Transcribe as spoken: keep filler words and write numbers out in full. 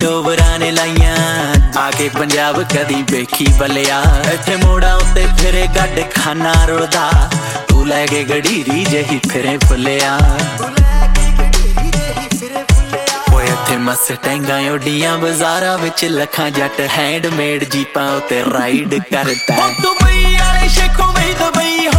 ਟੋਬਰਾਂ ਨੇ ਲਾਈਆਂ ਆ ਕੇ ਪੰਜਾਬ ਕਦੀ ਵੇਖੀ ਬੱਲਿਆ ਇੱਥੇ ਮੋੜਾਂ ਉੱਤੇ ਫਿਰੇ ਗੱਡ ਖਾਨਾ ਰੁਲਦਾ ਤੂੰ ਲੈ ਕੇ ਗੜੀਰੀ ਜਿਹੀ ਫਿਰੇ ਫੁੱਲਿਆ ਓਏ ਇੱਥੇ ਮਸਟੈਂਗਾਂ ਉੱਡੀਆਂ ਬਾਜ਼ਾਰਾਂ ਵਿੱਚ ਲੱਖਾਂ ਜੱਟ ਹੈਂਡਮੇਡ ਜੀਪਾਂ ਉੱਤੇ ਰਾਈਡ ਕਰਦਾ ਦੁਬਈ ਵਾਲੇ ਸ਼ੇਖੋਂ ਵੀ ਦੁਬਈ